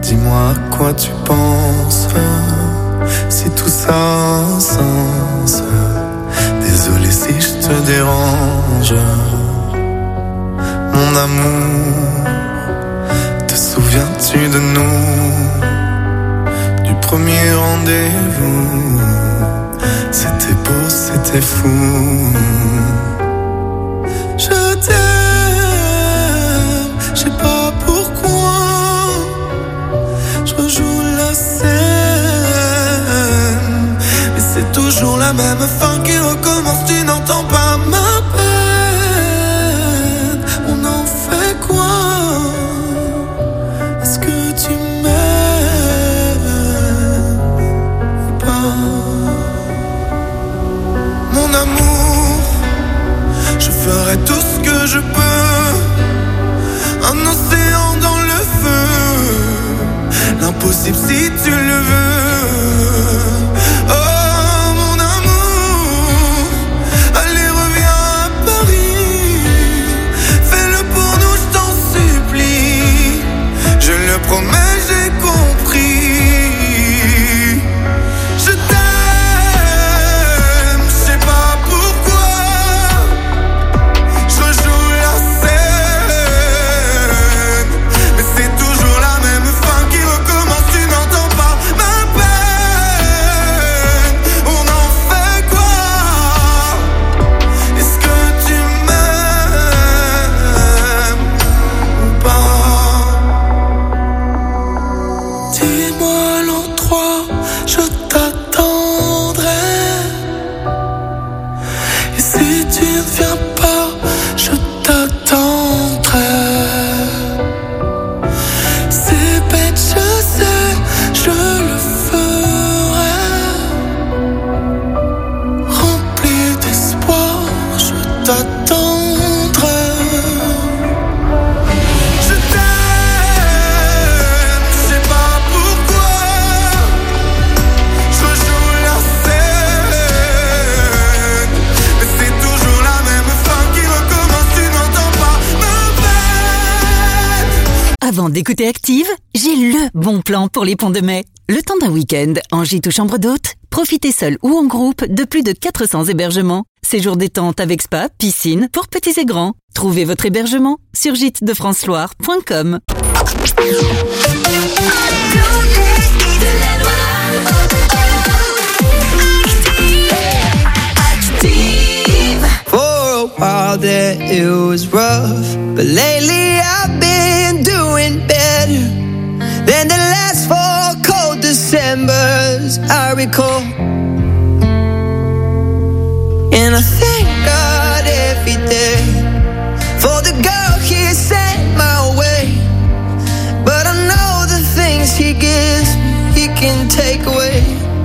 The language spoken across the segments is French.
Dis-moi à quoi tu penses, si tout ça a un sens. Désolé si je te dérange. Mon amour, te souviens-tu de nous? Du premier rendez-vous. C'était beau, c'était fou. Je t'aime, je sais pas pourquoi. Je rejoue la scène, mais c'est toujours la même fin qui recommence. Tu n'entends pas ma peine. On en fait quoi? Est-ce que tu m'aimes ou pas? Mon amour, je ferai tout ce que je peux. Un océan dans le feu, l'impossible si tu le veux. Oh mon amour, allez reviens à Paris. Fais-le pour nous, je t'en supplie. Je le promets, j'ai compris. Je t'aime, je sais pas pourquoi. Je rejoue la scène, mais c'est toujours la même fin qui recommence. Tu n'entends pas ma peine. On en fait quoi? Est-ce que tu m'aimes ou pas? Dis-moi l'endroit, je t'attendrai. Et si tu ne viens pas, je t'attendrai. C'est bête, je sais, je le ferai. Rempli d'espoir, je t'attendrai. Je t'aime, je sais pas pourquoi. Je rejoue la scène, mais c'est toujours la même fin qui recommence. Tu n'entends pas ma peine. Avant d'écouter Active, j'ai le bon plan pour les ponts de mai. Le temps d'un week-end en gîte ou chambre d'hôte, profitez seul ou en groupe de plus de 400 hébergements. Séjour détente avec spa, piscine pour petits et grands. Trouvez votre hébergement sur gîtedefranceloire.com. For a while there it was rough, but lately I've been doing better than the last 4 cold Decembers I recall. And I thank God every day for the girl He sent my way. But I know the things He gives He can take away.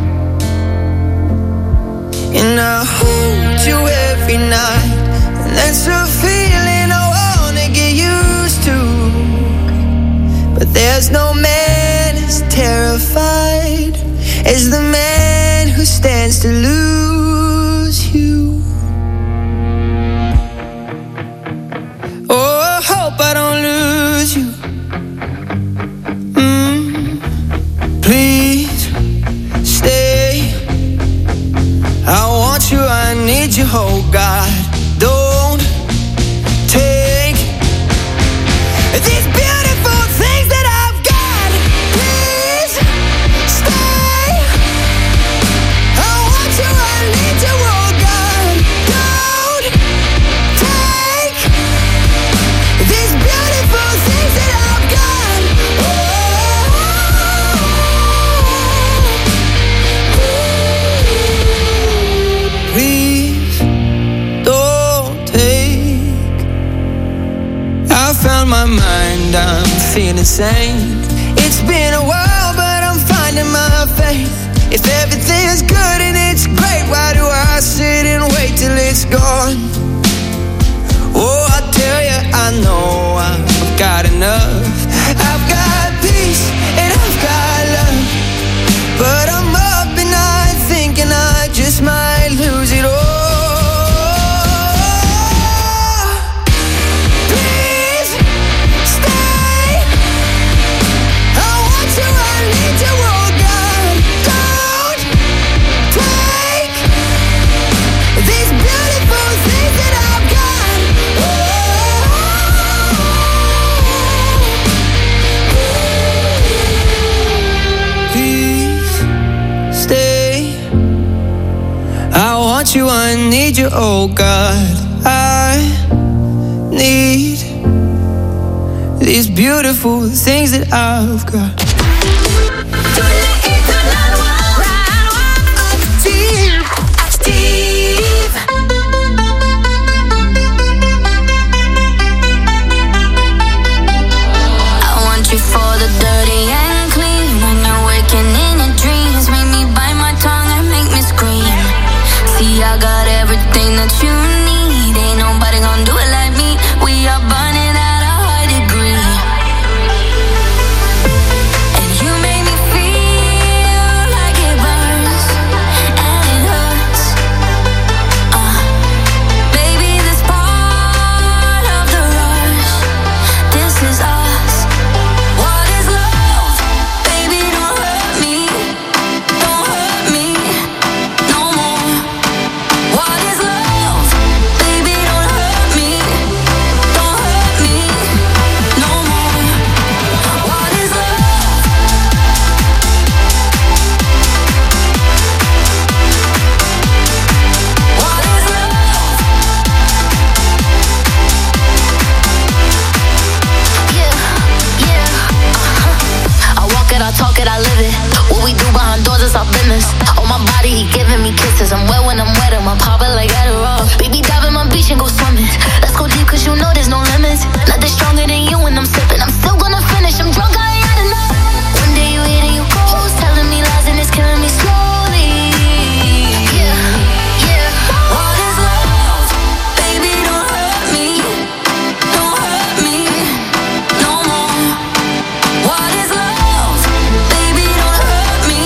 And I hold you every night, and that's a feeling I wanna get used to. But there's no man as terrified as the man who stands to lose you. Oh, I hope I don't lose you. Please stay. I want you, I need you, oh God. Don't take these beautiful things that I've got. Please stay. I want you, I need you, oh God. Don't take these beautiful things that I've got. Please don't take. I found my mind, I'm feeling sane. It's been a while, but I'm finding my faith. If everything's good and it's great, why do I sit and wait till it's gone? Oh, I tell you, I know I've got enough. I've got peace and I've got love, but I'm up and I thinking I just might lose it all. Please stay. I want want you, I need you, oh God. I need these beautiful things that I've got. For the dirty and clean, when you're waking in your dreams, make me bite my tongue and make me scream. See, I got everything that you need, ain't nobody gonna do it like me. We are burning at a high degree, and you make me feel like it burns and it hurts. Baby, this part of the rush, this is us. Our business. On my body, he giving me kisses. I'm wet when I'm wet, I'm popping like Adderall. Baby, dive in my beach and go swimming. Let's go deep, cause you know there's no limits. Nothing stronger than you when I'm sipping. I'm still gonna finish, I'm drunk, I ain't had enough. One day you hit and you ghost, telling me lies and it's killing me slowly. Yeah, yeah. What is love? Baby, don't hurt me. Don't hurt me no more. What is love? Baby, don't hurt me.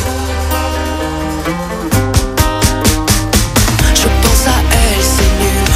Je pense à elle, c'est nul.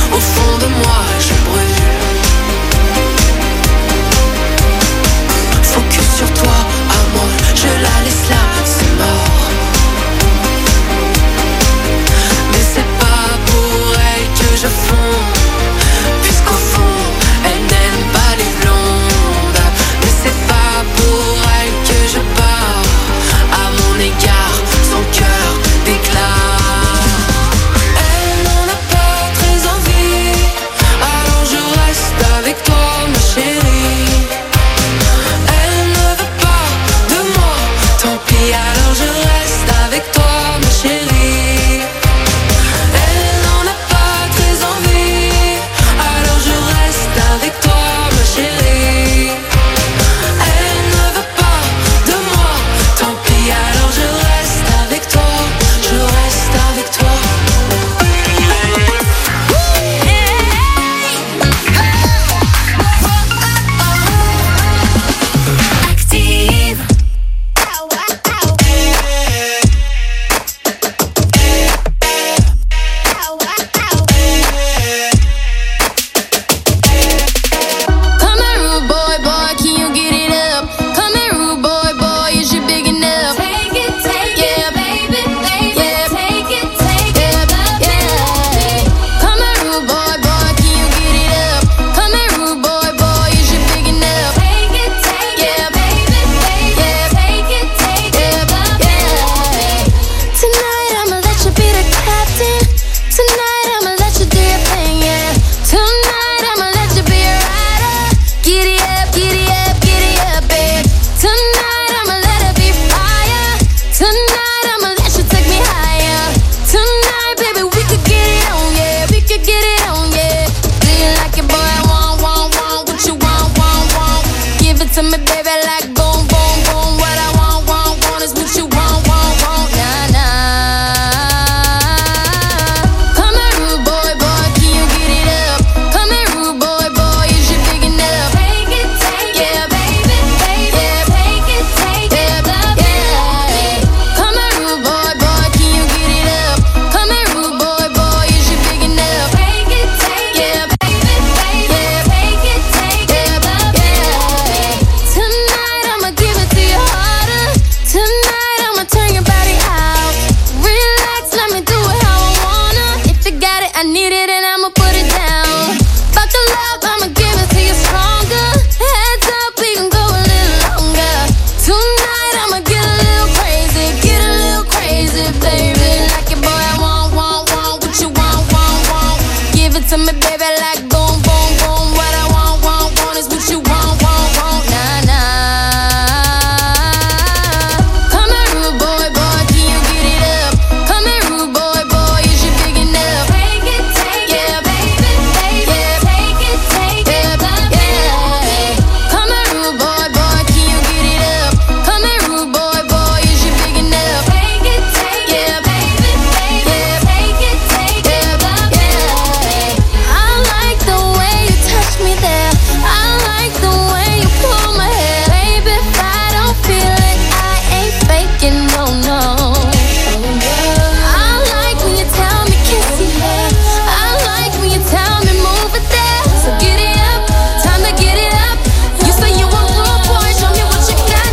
thinking, no, no. I like when you tell me kiss it. I like when you tell me move it there. So get it up, time to get it up. You say you want more, boy, show me what you got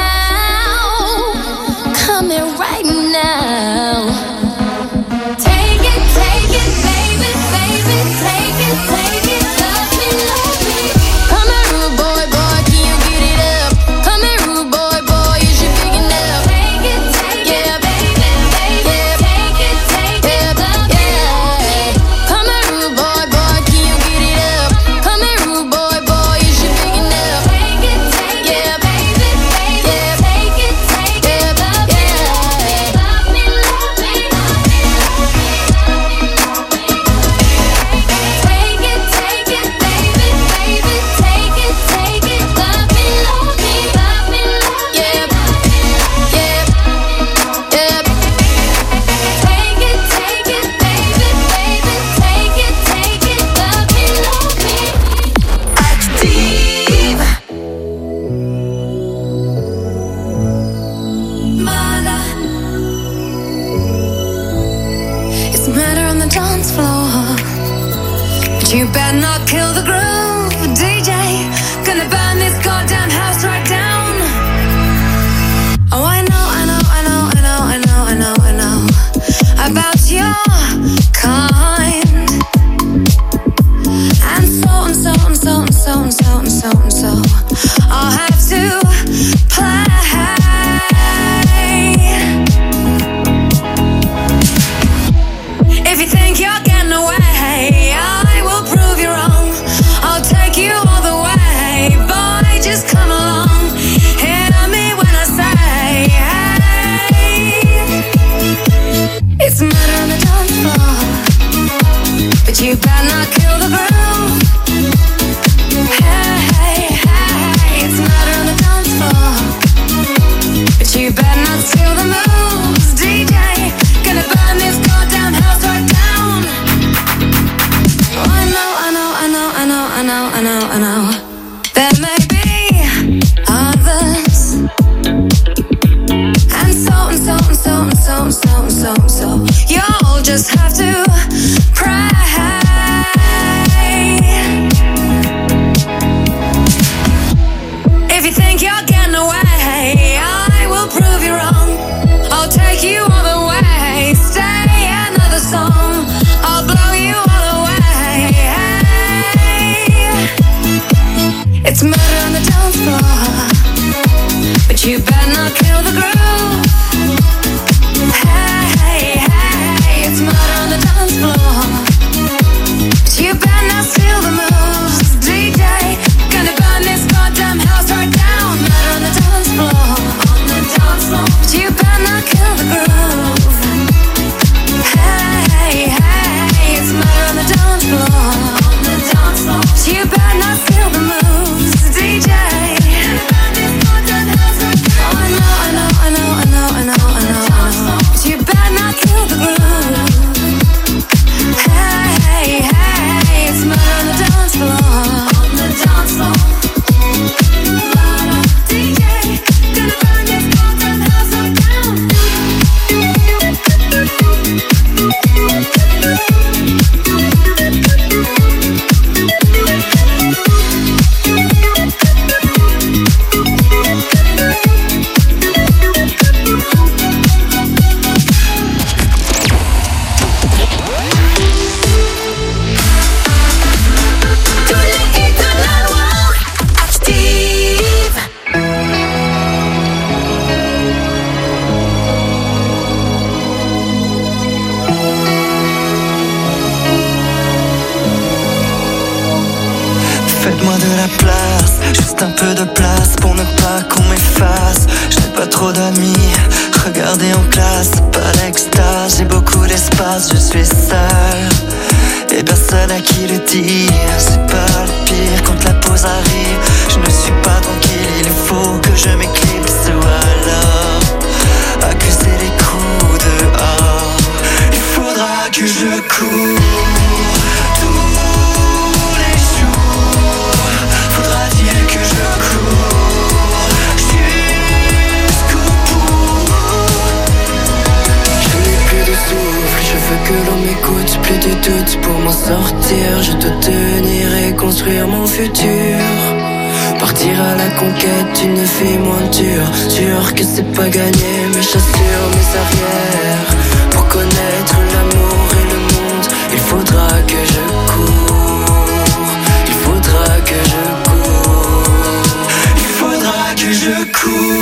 now. Come here right now. Take it, baby, baby, take it, love me, love me. Come here, rude boy, boy, can you get it up? Come here, rude boy, boy, is you big enough? Take it, yeah, baby, baby, take it, love me, love me. Come here, rude boy, boy, can you get it up? Come here, rude boy, boy, is you big enough? Take it, yeah, baby, baby, take it, love me, love me, love me, love me. Take it, baby, baby, take it, love me, love me, love me, love me. Yeah, yeah, yeah. Take it, baby, baby, take it, love me, love me. Active. Mala. It's murder on the dance floor. But you better not kill the groove, DJ. Gonna burn this goddamn house right down. Oh, I know about your kind. And so I'll have to play. If you think you're getting away, I will prove you wrong. I'll take you all the way, boy, just come along. Hit on me when I say, hey. It's murder on the dance floor, but you better not kill the groove. Hey, it's murder on the dance floor, but you better not steal the moves, DJ. Gonna burn this goddamn house right down. Oh, I know. There may be others, and so you'll just have to pray. If you think you're getting away, I will prove you wrong. I'll take you all the way. Stay another song, I'll blow you all away. It's murder on the dance floor, but you better not kill the groove. Hey, it's murder on the dance floor, but you better not steal the moves, DJ. Gonna burn this goddamn house right down. Murder on the dance floor, but you better not kill the groove. Hey, it's murder on the dance floor, but you better not steal the moves, DJ. Oh, I know. But you better not kill the groove. Hey, it's murder on the dance floor. DJ, gonna burn this goddamn house right down. Faites-moi de la place, juste un peu de place pour ne pas qu'on m'efface. J'ai pas trop d'amis, regardez en classe, pas l'extase. J'ai beaucoup d'espace, je suis seul et personne à qui le dire. C'est pas le pire quand la pause arrive. Je ne suis pas tranquille, il faut que je m'éclipse ou alors accuser les coups dehors. Il faudra que je cours. Faudra-t-il que je cours jusqu'au bout? m'écoute, plus de doute pour m'en sortir. Je dois tenir et construire mon futur. Partir à la conquête d'une vie moins dure. Sûr que c'est pas gagné, mes chassures, mes arrières. Pour connaître l'amour et le monde, il faudra que je cours. Il faudra que je cours. Il faudra que je cours.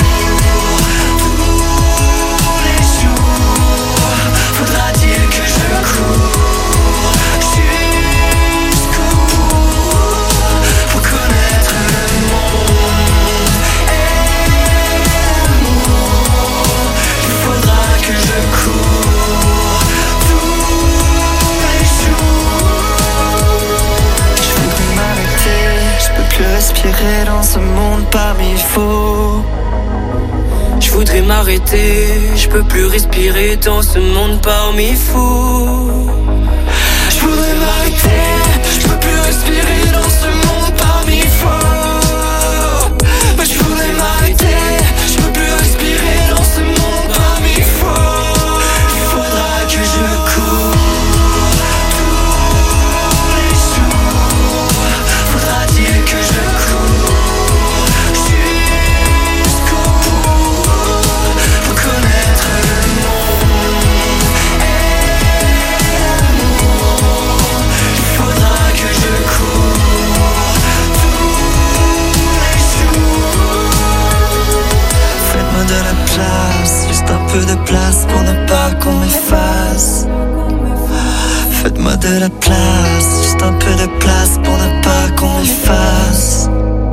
Tous les jours, faudra-t-il que je cours jusqu'au bout pour connaître le monde et l'amour. Il faudra que je cours tous les jours. Je voudrais m'arrêter, je peux plus respirer dans ce monde parmi faux. Je voudrais m'arrêter, je peux plus respirer dans ce monde parmi fous. Je voudrais m'arrêter, je peux plus respirer dans ce monde parmi fous. Mais je voudrais m'arrêter, je peux plus respirer dans ce monde parmi fous. Il faudra que je cours tous les jours. Faudra-t-il que je cours jusqu'au bout pour connaître le monde et l'amour. Il faudra que je cours tous les jours. Faites-moi de la place, juste un peu de place pour ne pas qu'on m'efface. Faites-moi de la place, juste un peu de place pour ne pas qu'on m'efface.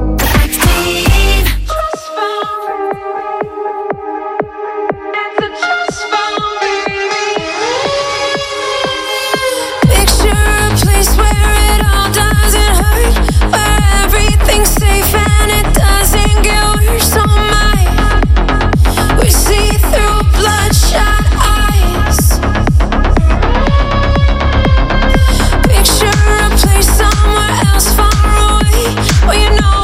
Picture a place where it all doesn't hurt, where everything's safe and it doesn't get worse. Oh my, we see through bloodshot eyes. Picture a place somewhere else far away, where you know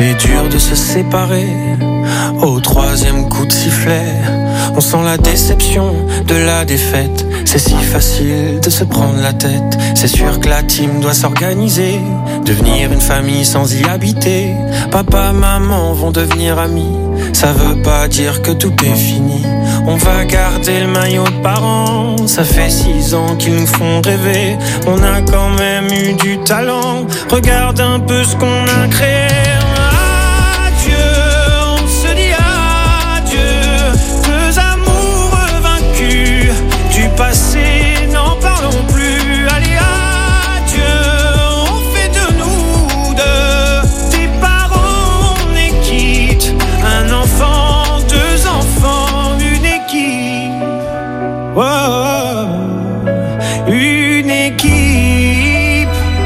C'est dur de se séparer au troisième coup de sifflet. On sent la déception de la défaite. C'est si facile de se prendre la tête. C'est sûr que la team doit s'organiser, devenir une famille sans y habiter. Papa, maman vont devenir amis. Ça veut pas dire que tout est fini. On va garder le maillot de parents. Ça fait 6 ans qu'ils nous font rêver. On a quand même eu du talent. Regarde un peu ce qu'on a créé. Passé, n'en parlons plus. Allez, adieu, on fait de nous deux des parents, on est quitte. Un enfant, 2 enfants, une équipe. Oh, une équipe.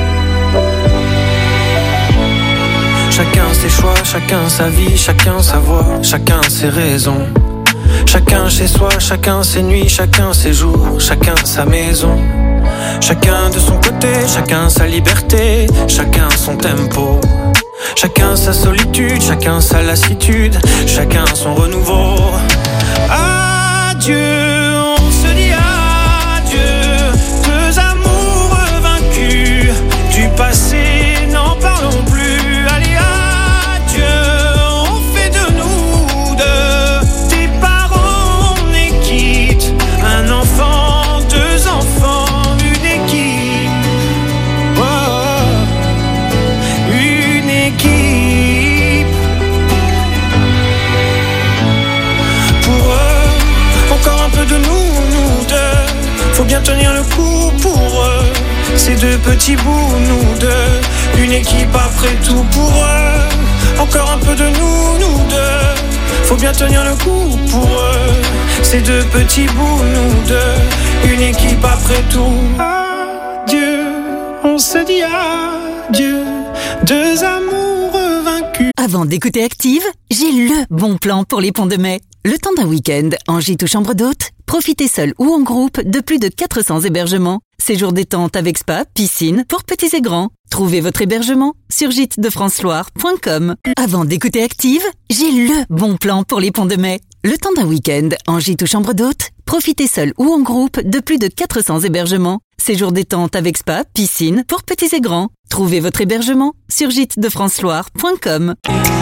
Chacun ses choix, chacun sa vie, chacun sa voix, chacun ses raisons. Chacun chez soi, chacun ses nuits, chacun ses jours, chacun sa maison. Chacun de son côté, chacun sa liberté, chacun son tempo. Chacun sa solitude, chacun sa lassitude, chacun son renouveau. Adieu, on se dit adieu, 2 amours vaincus. Du passé, n'en parlons plus. Allez, adieu, on fait de nous deux des parents, on est quitte. Un enfant, 2 enfants, une équipe. Oh, une équipe. Pour eux, encore un peu de nous deux. Faut bien tenir le coup pour eux. Ces 2 petits bouts, nous deux. Une équipe après tout pour eux. Encore un peu de nous deux. Faut bien tenir le coup pour eux. Ces 2 petits bouts, nous deux. Une équipe après tout. Adieu, on se dit adieu. 2 amours vaincus. Avant d'écouter Active, j'ai le bon plan pour les ponts de mai. Le temps d'un week-end en gîte ou chambre d'hôte, profitez seul ou en groupe de plus de 400 hébergements. Séjour détente avec spa, piscine pour petits et grands. Trouvez votre hébergement sur gîtesdefranceloire.com. Avant d'écouter Active, j'ai le bon plan pour les ponts de mai. Le temps d'un week-end en gîte ou chambre d'hôte, profitez seul ou en groupe de plus de 400 hébergements. Séjour détente avec spa, piscine pour petits et grands. Trouvez votre hébergement sur gîtesdefranceloire.com.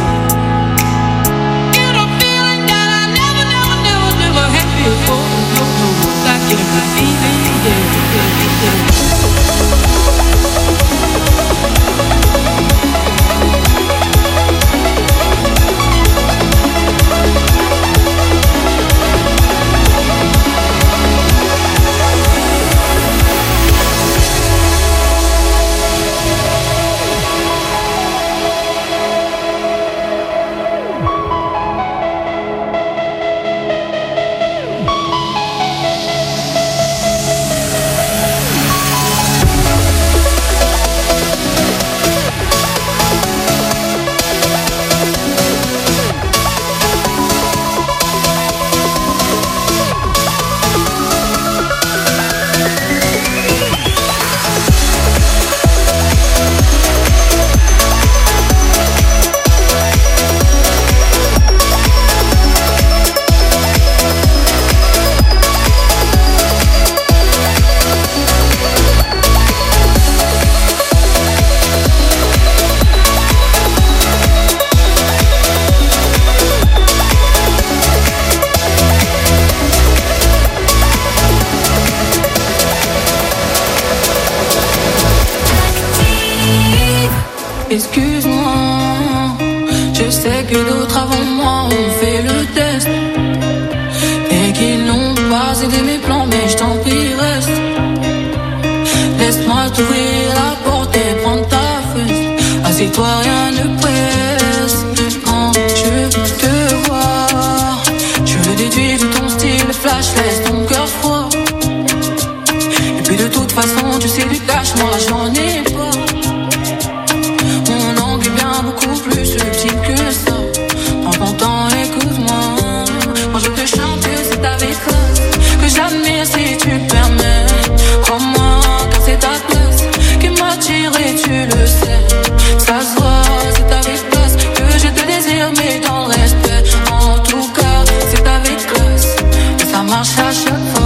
Excuse-moi, je sais que d'autres avant moi ont fait le test et qu'ils n'ont pas aidé mes plans, mais je t'en prie reste. Laisse-moi t'ouvrir la porte et prendre ta fesse. Assieds-toi, rien ne presse. Quand je te vois, je le déduis de ton style flash, laisse ton cœur froid. Et puis de toute façon, tu sais du cash, moi j'en ai pas. Beaucoup plus subtil que ça. Prends ton temps, écoute-moi. Quand je te chante, c'est avec classe que j'admire si tu le permets. Crois-moi, car c'est ta classe qui m'attire et tu le sais. Ça se voit, c'est avec classe que marche à chaque fois.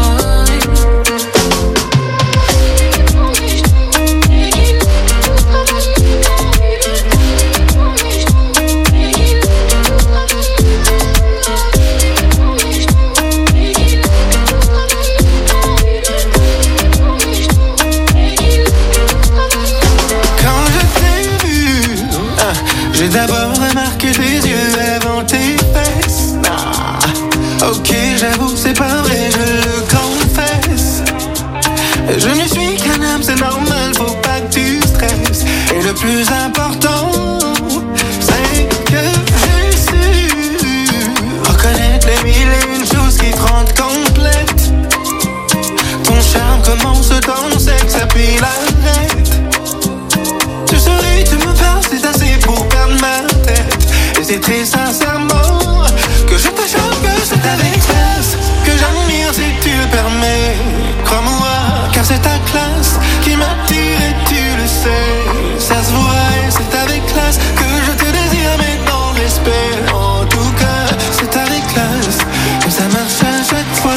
J'ai d'abord remarqué tes yeux avant tes fesses. Ok, j'avoue, c'est pas vrai, je le confesse. Je ne suis qu'un homme, c'est normal, faut pas que tu stresses. Et le plus important, c'est que j'ai su reconnaître les mille et une choses qui te rendent complète. Ton charme commence dans le sexe, puis l'arrête. Tu souris, tu me parles, c'est assez pour perdre ma tête. Et c'est très sincèrement que je te chante, que c'est avec classe que j'admire si tu le permets. Crois-moi, car c'est ta classe qui m'attire et tu le sais. Ça se voit et c'est avec classe que je te désire, mais dans le respect. En tout cas, c'est avec classe que ça marche à chaque fois.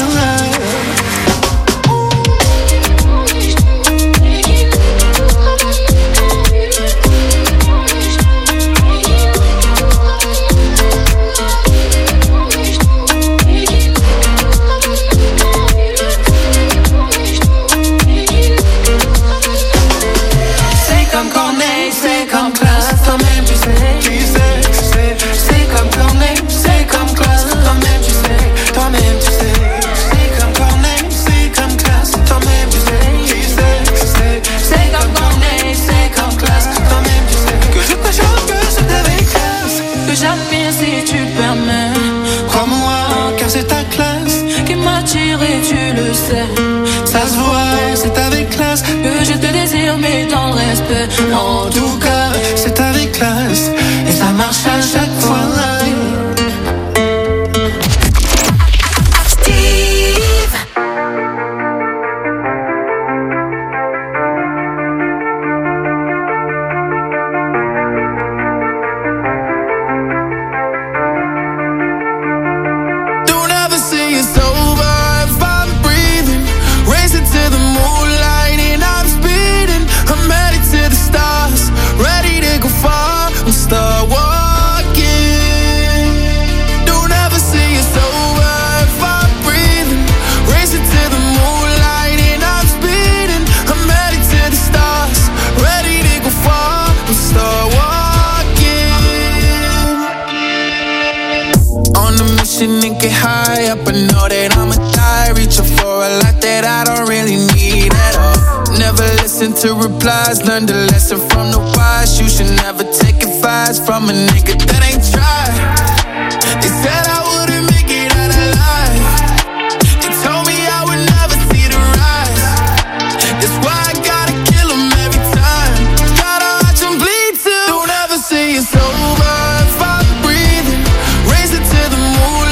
Ça se voit, c'est avec classe que je te désire, mais dans le respect. En tout cas, c'est avec classe et ça marche à chaque fois. And get high up, I know that I'ma die. Reaching for a lot that I don't really need at all. Never listen to replies, learn the lesson from the wise. You should never take advice from a nigga that ain't tried. They said I wouldn't make it out alive. They told me I would never see the rise. That's why I gotta kill them every time. Gotta watch them bleed too. Don't ever say it's over if I'm breathing. Raise it to the moon.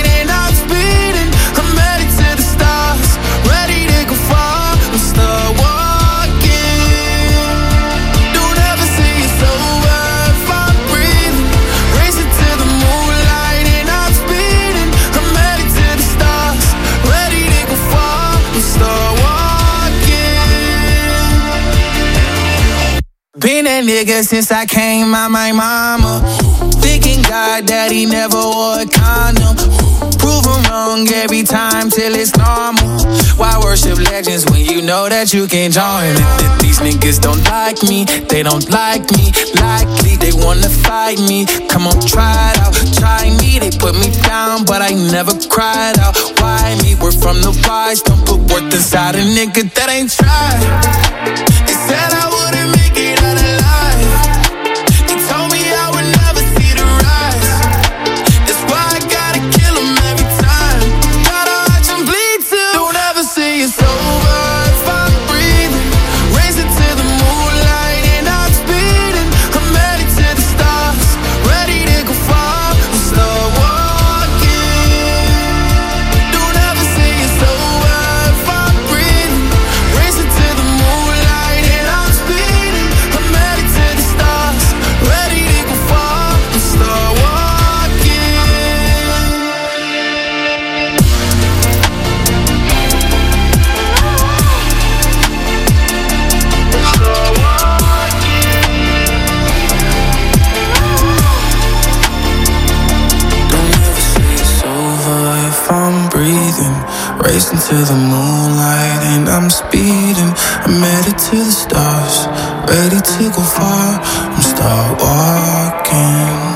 Been that nigga since I came out my mama. Thinking God that he never wore a condom. Proven wrong every time till it's normal. Why worship legends when you know that you can't join it? These niggas don't like me, they don't like me. Likely they wanna fight me. Come on, try it out, try me. They put me down, but I never cried out. Why me? We're from the wise. Don't put worth inside a nigga that ain't tried. They said I wouldn't make it out alive. They told me I would never see the rise. That's why I gotta kill them every time. Gotta watch them bleed too. Don't ever say it's over if I'm breathing. Raise it to the moonlight and I'm speeding. I'm headed to the stars, ready to go far. I'm slow walking. Don't ever say it's over if I'm breathing. Raise it to the moonlight and I'm breathing, racing to the moonlight, and I'm speeding. I'm headed to the stars, ready to go far. I'm start walking.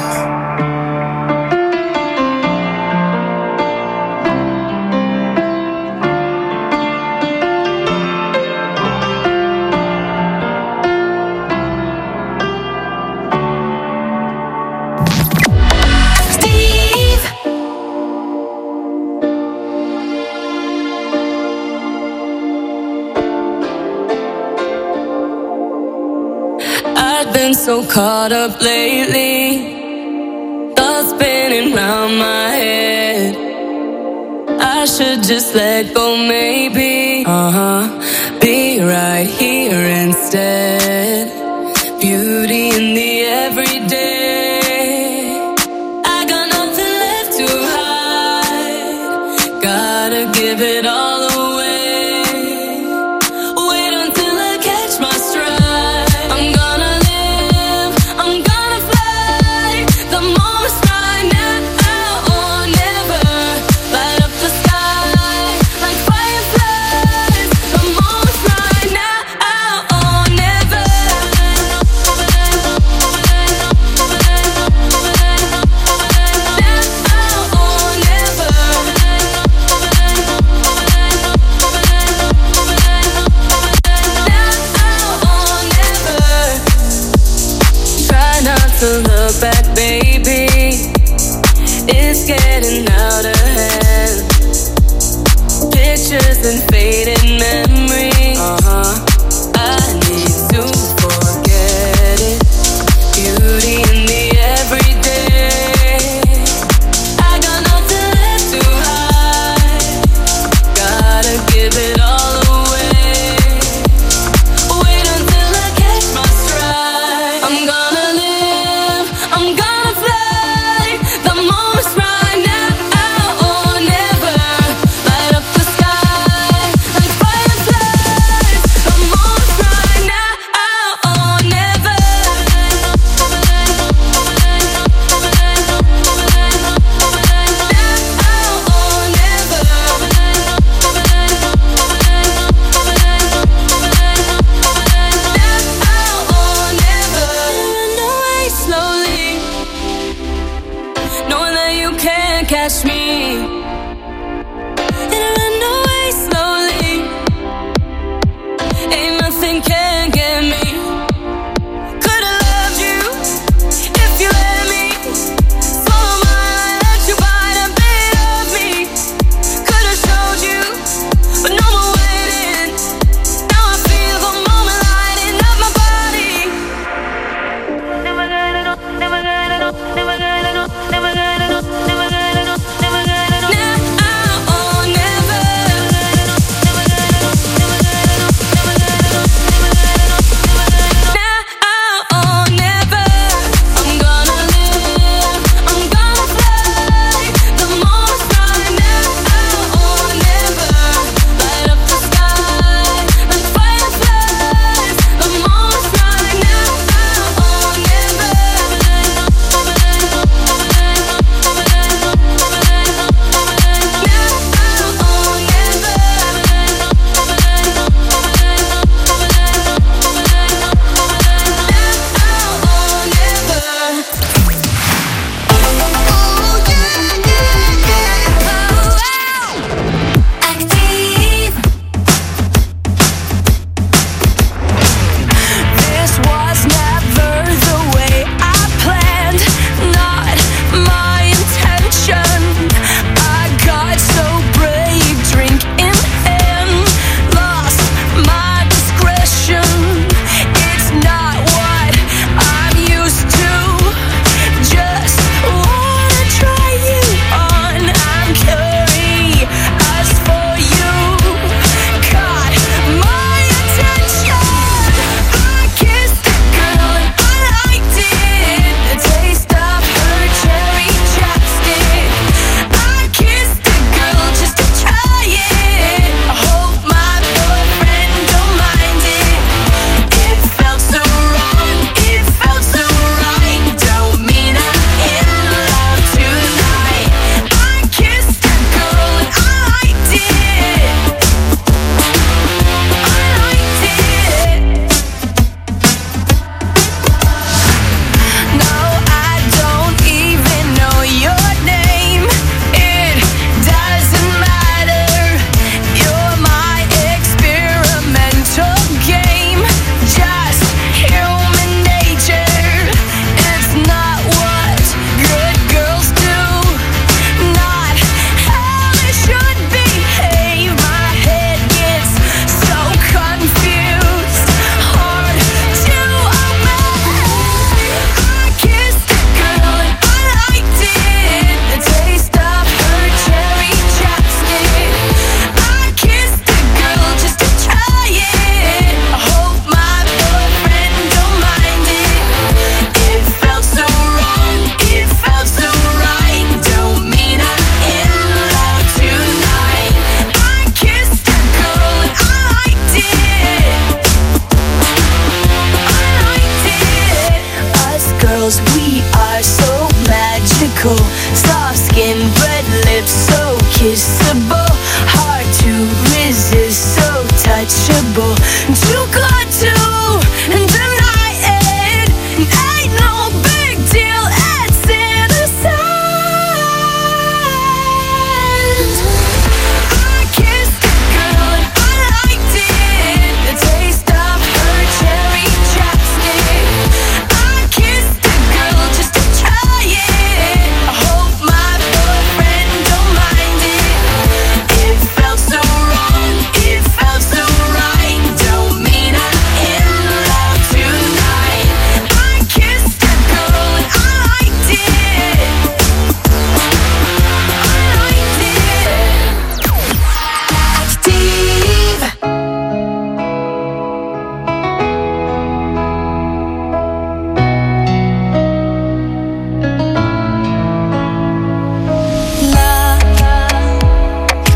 So caught up lately, thoughts spinning round my head. I should just let go, maybe. Be right here instead. Beauty in the everyday. I got nothing left to hide. Gotta give it all away. Wait until I catch my stride. I'm gonna back, baby. It's getting out of hand. Pictures and faded memories. I need to forget it. Beauty in the everyday. I got nothing left to hide. Gotta give it all away. Wait until I catch my stride. I'm gonna live, I'm gonna fly. The moment's right now or never. Light up the sky like fireflies.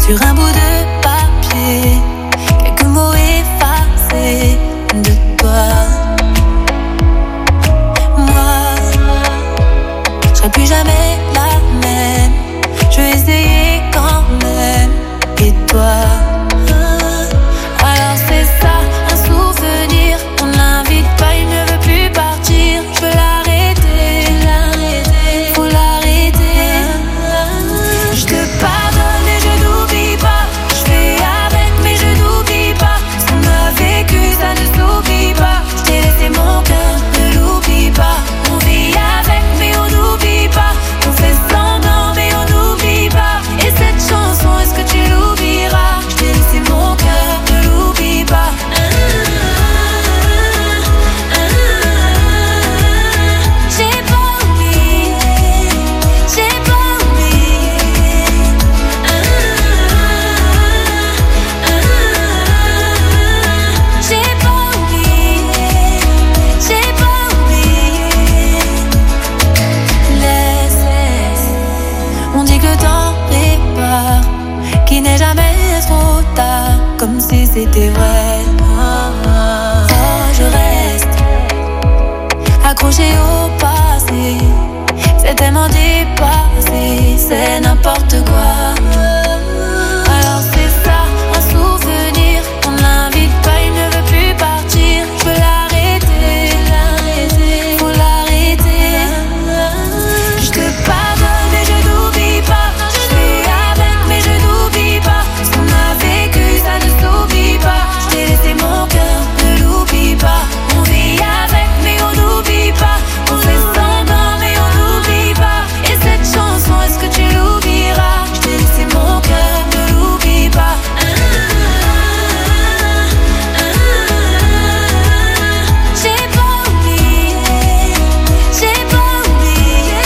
sur un bout de papier, quelques mots effacés de toi. Moi, je serai plus jamais la même. Je vais essayer quand même. Et toi? Alors c'est ça, un souvenir. On l'invite pas, il ne veut plus partir. Je veux l'arrêter, faut l'arrêter. Je te pardonne et je n'oublie pas. Je fais avec mais je n'oublie pas. Ce qu'on a vécu, ça ne s'oublie pas. Je t'ai laissé mon cœur, ne l'oublie pas. On vit avec mais on n'oublie pas. On fait semblant mais on n'oublie pas. Et cette chanson, est-ce que tu l'oublieras? Je t'ai laissé mon cœur, ne l'oublie pas. J'ai pas oublié, j'ai pas oublié. J'ai pas oublié, j'ai pas oublié. Laisse, on dit que le temps répare, qu'il n'est jamais trop tard, comme si c'était vrai. Oh, je reste accroché au passé, c'est tellement dépassé, c'est n'importe quoi. Alors c'est ça, un souvenir, on l'invite pas, il ne veut plus partir. Je veux l'arrêter, faut l'arrêter. Je te pardonne et je n'oublie pas. Je fais avec mais je n'oublie pas. Ce qu'on a vécu, ça ne s'oublie pas. Je t'ai laissé mon cœur, ne l'oublie pas. On vit avec mais on n'oublie pas. On fait semblant mais on n'oublie pas. Et cette chanson, est-ce que tu l'oublieras? Je t'ai laissé mon cœur, ne l'oublie pas. J'ai pas oublié, j'ai pas oublié.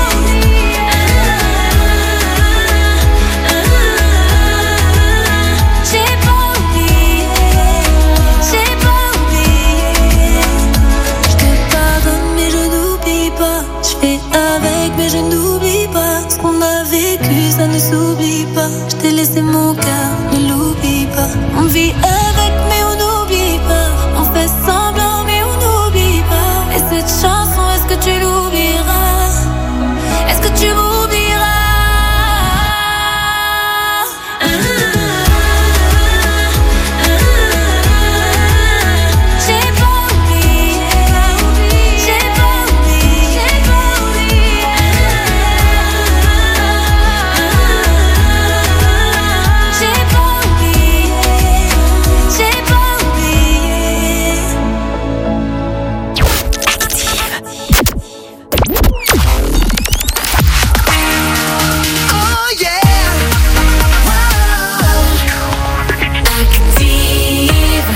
J'ai pas oublié, j'ai pas oublié. Je te pardonne mais je n'oublie pas. Je fais avec mais je n'oublie pas. Ce qu'on a vécu ça ne s'oublie pas. Je t'ai laissé mon cœur, ne l'oublie pas. On vit avec mais on n'oublie pas. On fait semblant mais on n'oublie pas. Et cette chanson, est-ce que tu l'oublieras? Est-ce que tu m'oublieras? J'ai pas oublié, j'ai pas oublié, j'ai pas oublié. J'ai pas oublié, j'ai pas oublié. Oh yeah. Active.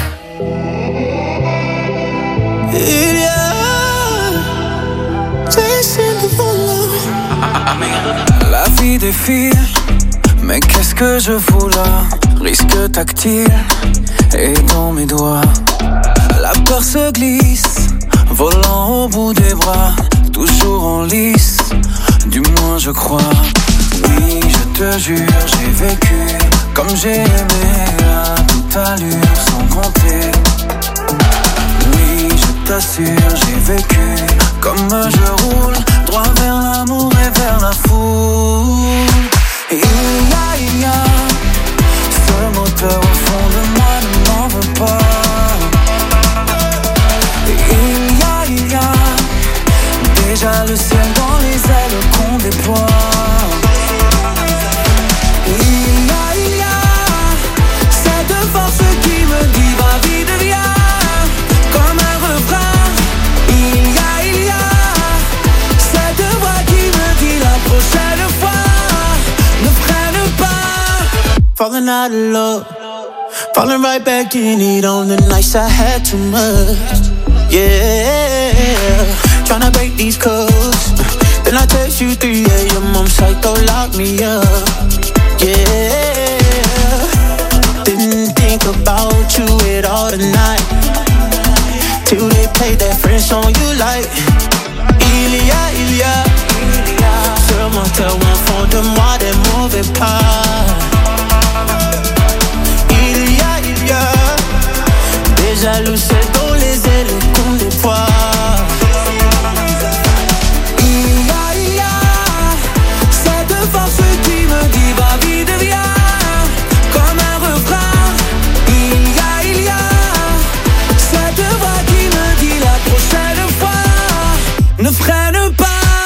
Il y a la vie défile, mais qu'est-ce que je fous là? Risque tactile et dans mes doigts, la peur se glisse, volant au bout des bras, toujours en lice, du moins je crois. Oui, je te jure, j'ai vécu comme j'ai aimé à toute allure, sans compter. Oui, je t'assure, j'ai vécu comme je roule, droit vers l'amour et vers la foule. Il y a ce moteur au fond de moi, ne m'en veux pas. Il y a déjà le ciel dans les ailes qu'on déploie. Il y a cette force qui me dit va vite viens, comme un refrain. Il y a cette voix qui me dit la prochaine fois ne freine pas. Falling out of love, falling right back in it on the nights I had too much. Yeah, tryna break these codes. Then I text you 3 a.m. I'm psycho, lock me up. Yeah, didn't think about you at all tonight, till they played that French song you like. Il y a ce moteur au fond de moi, des mauvais pas. jaloux, c'est dans les ailes qu'on déploie. Il y a cette force qui me dit va vite viens, comme un refrain. Il y a cette voix qui me dit la prochaine fois ne freine pas.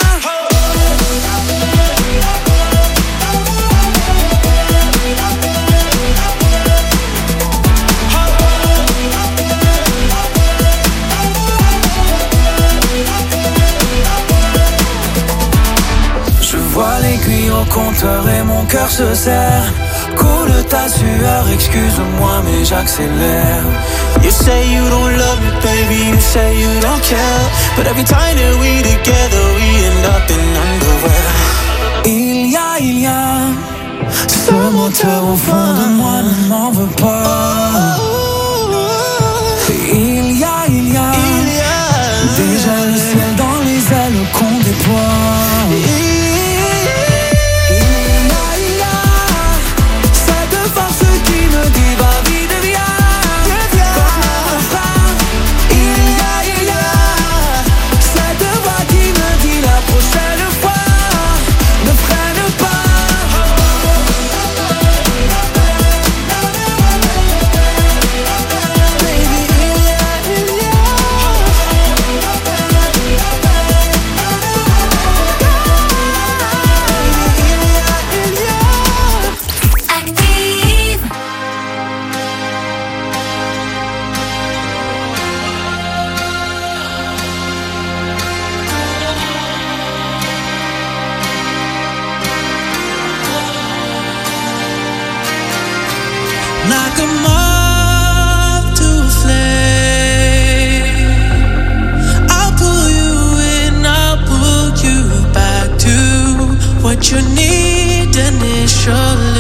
Au compteur et mon cœur se serre. Coule ta sueur, excuse-moi mais j'accélère. You say you don't love me, baby, you say you don't care. But every time that we together, we end up in underwear. Il y a ce moteur au fond de moi, ne m'en veux pas. Il y a déjà le ciel dans les ailes qu'on déploie. Like a moth to a flame, I'll pull you in, I'll pull you back to what you need initially.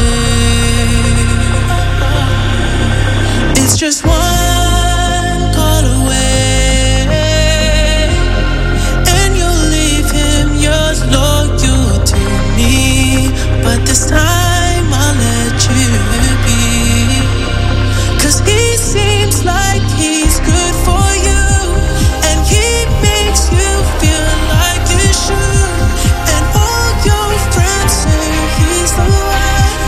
It's just one call away, and you'll leave him yours loyal to me. But this time I'll let you be. He seems like he's good for you, and he makes you feel like you should. And all your friends say he's the one.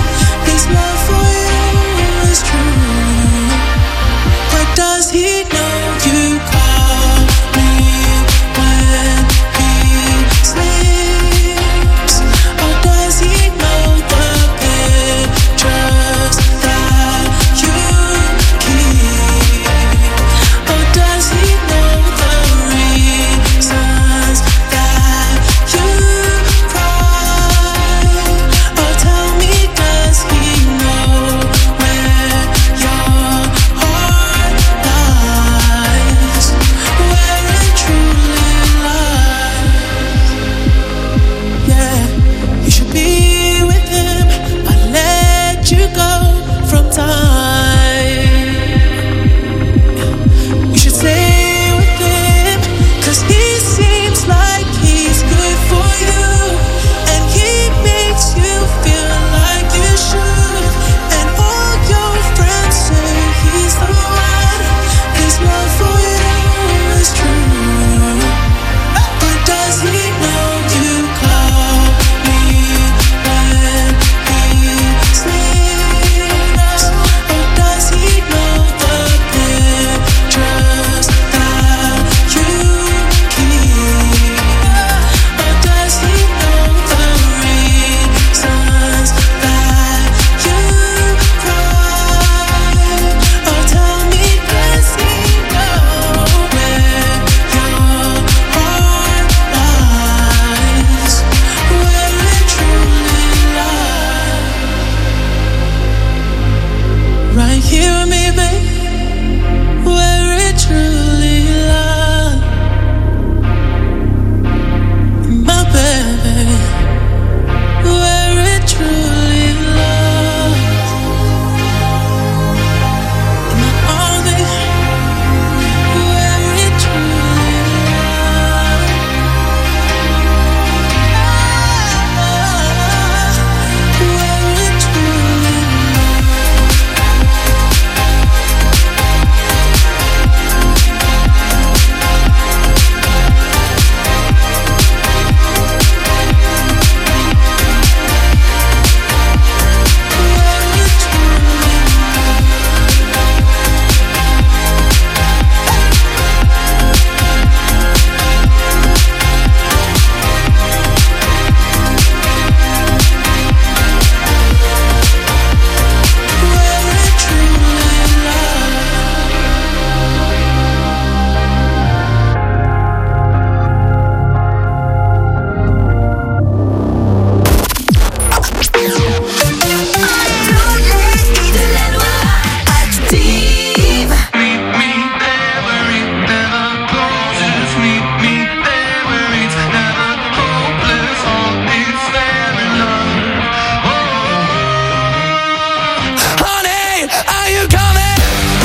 are you coming?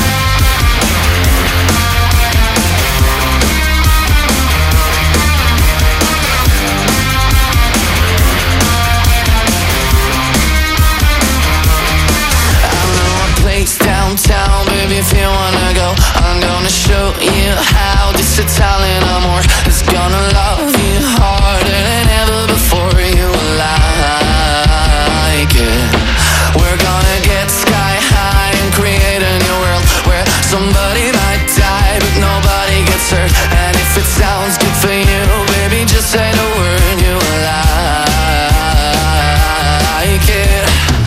Downtown, baby, if you wanna go, I'm gonna show you how this Italian amor is gonna love you harder than ever before. You will like it. We're gonna get sky high and create a new world where somebody might die but nobody gets hurt. And if it sounds good for you, baby, just say the word. You will like it.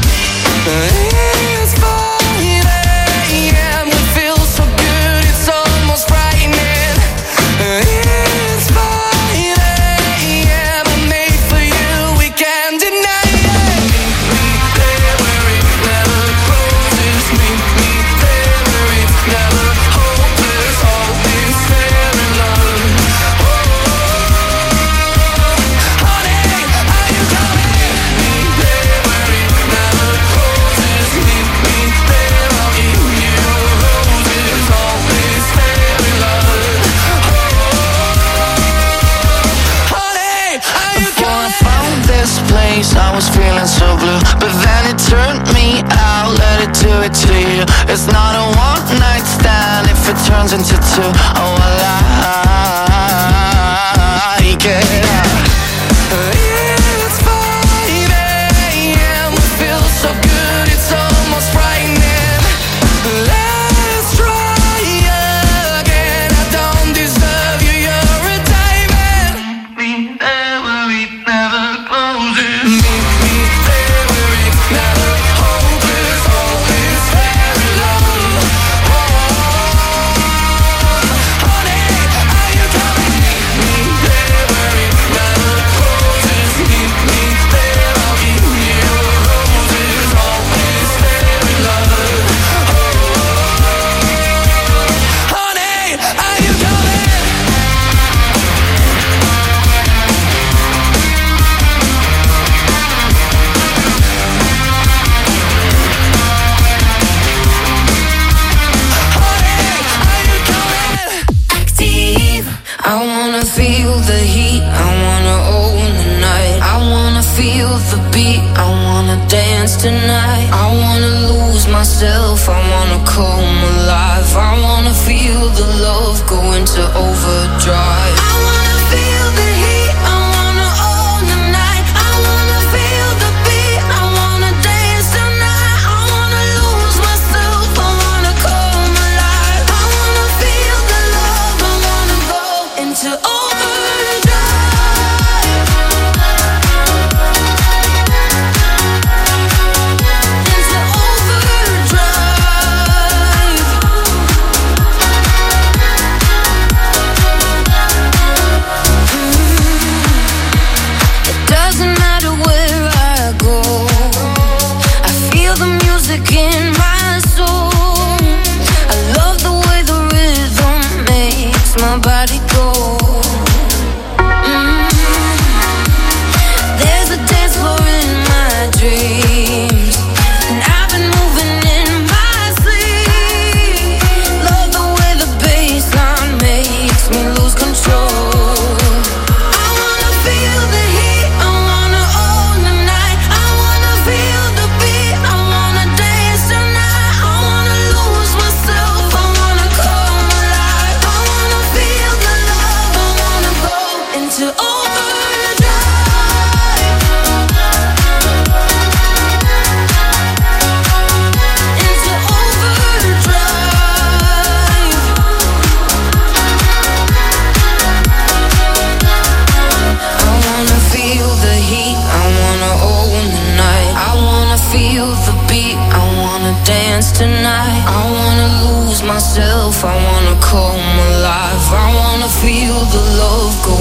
I was feeling so blue, but then it turned me out. Let it do it to you. It's not a one night stand if it turns into two. Oh, I like it. It's 5 a.m. We feel so good, it's almost frightening. Let's try again. I don't deserve you, you're a diamond. Me there where we never closes. I wanna feel the heat, I wanna own the night. I wanna feel the beat, I wanna dance tonight. I wanna lose myself, I wanna come alive. I wanna feel the love go into overdrive. I wanna feel the heat, I wanna own the night. I wanna feel the beat, I wanna dance tonight. I wanna lose myself, I wanna come alive. I wanna feel the love, I wanna go into in my soul. I love the way the rhythm makes my body go. There's a dance floor in my dreams, and I've been moving in my sleep. Love the way the bassline makes me lose control. Tonight, I wanna lose myself, I wanna come alive. I wanna feel the love go